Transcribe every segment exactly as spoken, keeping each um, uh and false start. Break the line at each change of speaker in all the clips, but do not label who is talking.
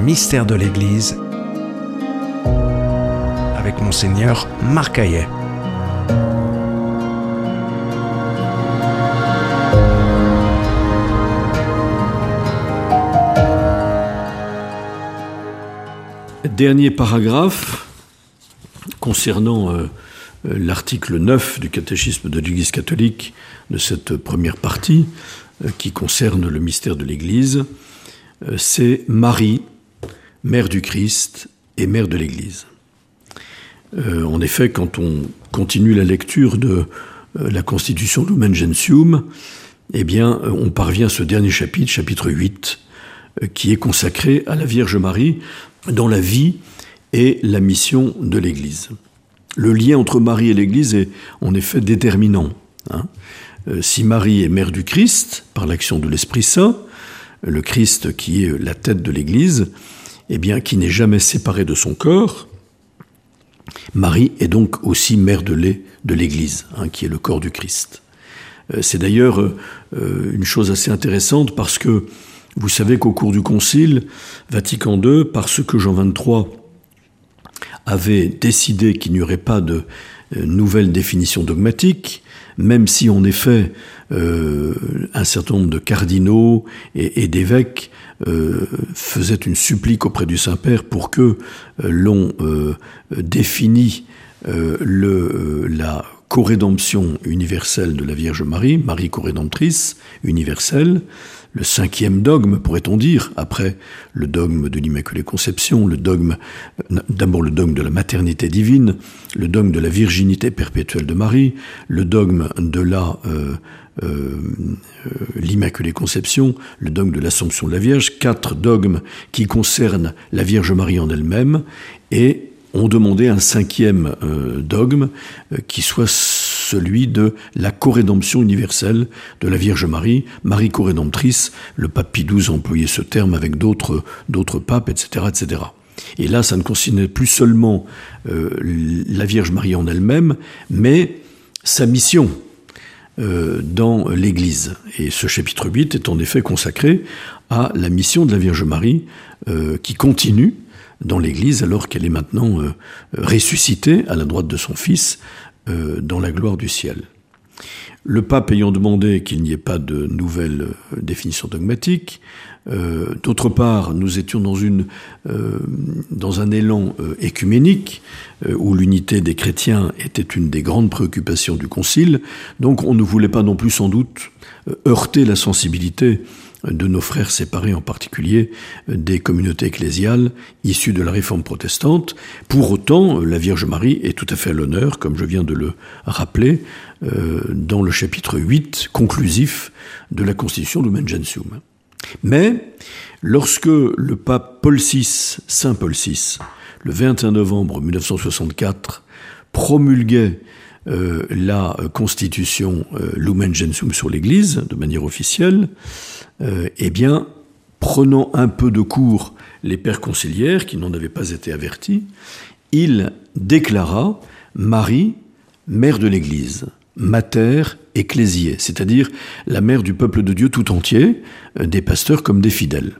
mystère de l'Église avec Monseigneur Marc Hayet.
Dernier paragraphe concernant euh, l'article neuf du catéchisme de l'Église catholique de cette première partie euh, qui concerne le mystère de l'Église, euh, c'est Marie, mère du Christ et mère de l'Église. Euh, en effet, quand on continue la lecture de euh, la Constitution Lumen Gentium, eh bien, on parvient à ce dernier chapitre, chapitre huit, euh, qui est consacré à la Vierge Marie dans la vie et la mission de l'Église. Le lien entre Marie et l'Église est en effet déterminant. Hein. Euh, si Marie est mère du Christ, par l'action de l'Esprit Saint, le Christ qui est la tête de l'Église, eh bien, qui n'est jamais séparé de son corps, Marie est donc aussi mère de l'Église, hein, qui est le corps du Christ. Euh, c'est d'ailleurs euh, une chose assez intéressante parce que vous savez qu'au cours du Concile Vatican deux, parce que Jean vingt-trois avait décidé qu'il n'y aurait pas de euh, nouvelle définition dogmatique, même si en effet euh, un certain nombre de cardinaux et, et d'évêques euh, faisaient une supplique auprès du Saint-Père pour que euh, l'on euh, définisse euh, le, euh, la corédemption universelle de la Vierge Marie, Marie corédemptrice universelle, le cinquième dogme, pourrait-on dire, après le dogme de l'Immaculée Conception, le dogme, d'abord le dogme de la maternité divine, le dogme de la virginité perpétuelle de Marie, le dogme de la, euh, euh, l'Immaculée Conception, le dogme de l'Assomption de la Vierge, quatre dogmes qui concernent la Vierge Marie en elle-même, et ont demandé un cinquième euh, dogme euh, qui soit celui de la corédemption universelle de la Vierge Marie, Marie corédemptrice. Le pape Pie douze a employé ce terme avec d'autres, d'autres papes, et cetera, et cetera. Et là, ça ne concernait plus seulement euh, la Vierge Marie en elle-même, mais sa mission euh, dans l'Église. Et ce chapitre huit est en effet consacré à la mission de la Vierge Marie euh, qui continue dans l'Église alors qu'elle est maintenant euh, ressuscitée à la droite de son Fils euh, dans la gloire du ciel. Le pape ayant demandé qu'il n'y ait pas de nouvelle euh, définition dogmatique, euh, d'autre part, nous étions dans, une, euh, dans un élan euh, écuménique euh, où l'unité des chrétiens était une des grandes préoccupations du Concile, donc on ne voulait pas non plus sans doute euh, heurter la sensibilité de nos frères séparés, en particulier des communautés ecclésiales issues de la Réforme protestante. Pour autant, la Vierge Marie est tout à fait à l'honneur, comme je viens de le rappeler, euh, dans le chapitre huit conclusif de la Constitution Lumen Gentium. Mais, lorsque le pape Paul six, Saint Paul six, le vingt et un novembre mille neuf cent soixante-quatre, promulguait euh, la Constitution euh, Lumen Gentium sur l'Église, de manière officielle, Euh, eh bien, prenant un peu de cours les pères conciliaires qui n'en avaient pas été avertis, il déclara Marie, mère de l'Église, mater ecclésiae, c'est-à-dire la mère du peuple de Dieu tout entier, euh, des pasteurs comme des fidèles.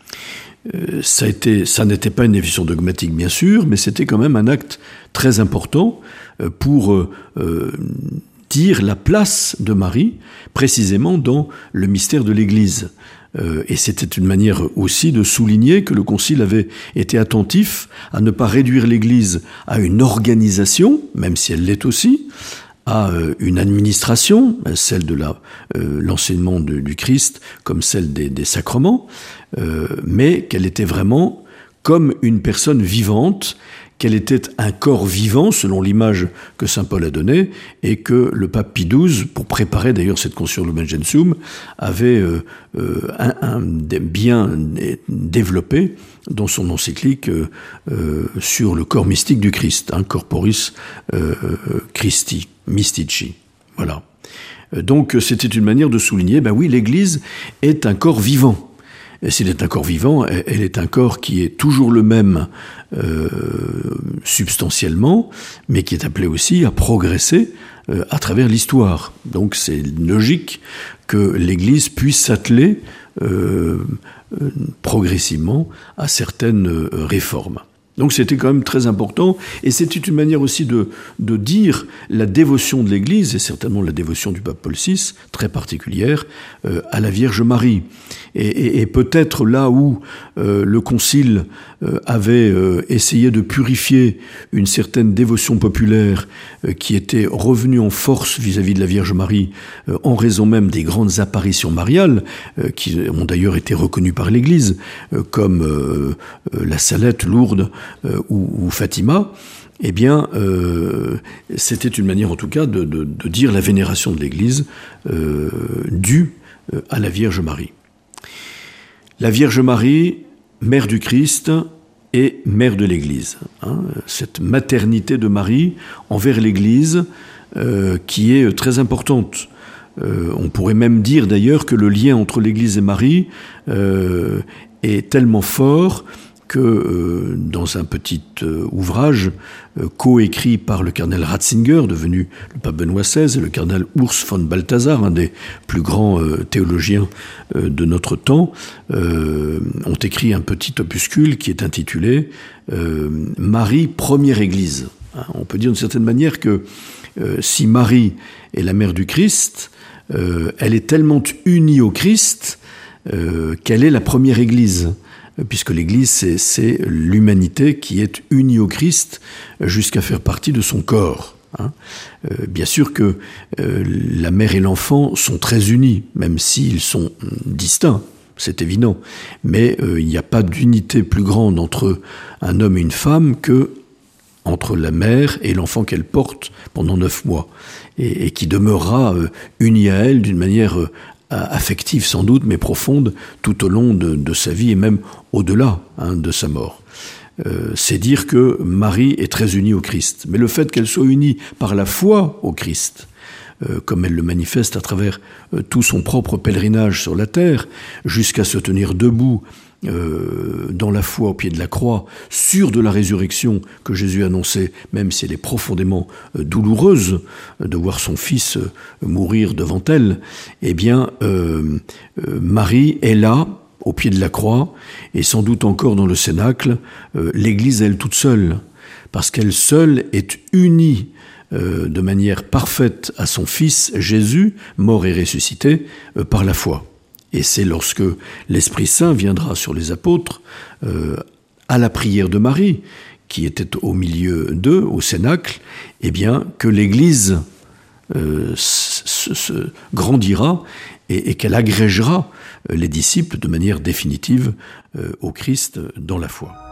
Euh, ça, a été, ça n'était pas une définition dogmatique, bien sûr, mais c'était quand même un acte très important euh, pour euh, euh, dire la place de Marie, précisément dans le mystère de l'Église. Euh, et c'était une manière aussi de souligner que le Concile avait été attentif à ne pas réduire l'Église à une organisation, même si elle l'est aussi, à euh, une administration, celle de la, euh, l'enseignement de, du Christ, comme celle des, des sacrements, euh, mais qu'elle était vraiment comme une personne vivante, qu'elle était un corps vivant, selon l'image que saint Paul a donnée, et que le pape Pie douze, pour préparer d'ailleurs cette Constitution Lumen Gentium, avait euh, euh, un, un, bien développé dans son encyclique euh, euh, sur le corps mystique du Christ, hein, Corporis euh, Christi, Mystici. Voilà. Donc c'était une manière de souligner, ben oui, l'Église est un corps vivant. Et s'il est un corps vivant, elle est un corps qui est toujours le même euh, substantiellement, mais qui est appelé aussi à progresser euh, à travers l'histoire. Donc c'est logique que l'Église puisse s'atteler euh, euh, progressivement à certaines euh, réformes. Donc c'était quand même très important, et c'était une manière aussi de, de dire la dévotion de l'Église, et certainement la dévotion du pape Paul six, très particulière, euh, à la Vierge Marie. Et, et, et peut-être là où euh, le Concile euh, avait euh, essayé de purifier une certaine dévotion populaire euh, qui était revenue en force vis-à-vis de la Vierge Marie, euh, en raison même des grandes apparitions mariales, euh, qui ont d'ailleurs été reconnues par l'Église, euh, comme euh, euh, la Salette, Lourdes, Euh, ou, ou Fatima, eh bien, euh, c'était une manière, en tout cas, de, de, de dire la vénération de l'Église euh, due euh, à la Vierge Marie. La Vierge Marie, mère du Christ et mère de l'Église. Hein, cette maternité de Marie envers l'Église euh, qui est très importante. Euh, on pourrait même dire d'ailleurs que le lien entre l'Église et Marie euh, est tellement fort que euh, dans un petit euh, ouvrage euh, coécrit par le cardinal Ratzinger, devenu le pape Benoît seize, et le cardinal Urs von Balthasar, un des plus grands euh, théologiens euh, de notre temps, euh, ont écrit un petit opuscule qui est intitulé euh, « Marie, première Église ». On peut dire d'une certaine manière que euh, si Marie est la mère du Christ, euh, elle est tellement unie au Christ euh, qu'elle est la première Église. Puisque l'Église, c'est, c'est l'humanité qui est unie au Christ jusqu'à faire partie de son corps. Hein. Euh, bien sûr que euh, la mère et l'enfant sont très unis, même s'ils sont distincts, c'est évident. Mais euh, il n'y a pas d'unité plus grande entre un homme et une femme que entre la mère et l'enfant qu'elle porte pendant neuf mois, et, et qui demeurera euh, uni à elle d'une manière euh, affective sans doute, mais profonde, tout au long de, de sa vie et même au-delà hein, de sa mort. Euh, c'est dire que Marie est très unie au Christ. Mais le fait qu'elle soit unie par la foi au Christ, euh, comme elle le manifeste à travers euh, tout son propre pèlerinage sur la terre, jusqu'à se tenir debout Euh, dans la foi au pied de la croix, sûre de la résurrection que Jésus annonçait, même si elle est profondément euh, douloureuse euh, de voir son fils euh, mourir devant elle, eh bien, euh, euh, Marie est là, au pied de la croix, et sans doute encore dans le Cénacle, euh, l'Église elle toute seule, parce qu'elle seule est unie euh, de manière parfaite à son fils Jésus, mort et ressuscité, euh, par la foi. Et c'est lorsque l'Esprit Saint viendra sur les apôtres, euh, à la prière de Marie, qui était au milieu d'eux, au Cénacle, eh bien, que l'Église euh, se, se grandira et, et qu'elle agrégera les disciples de manière définitive euh, au Christ dans la foi.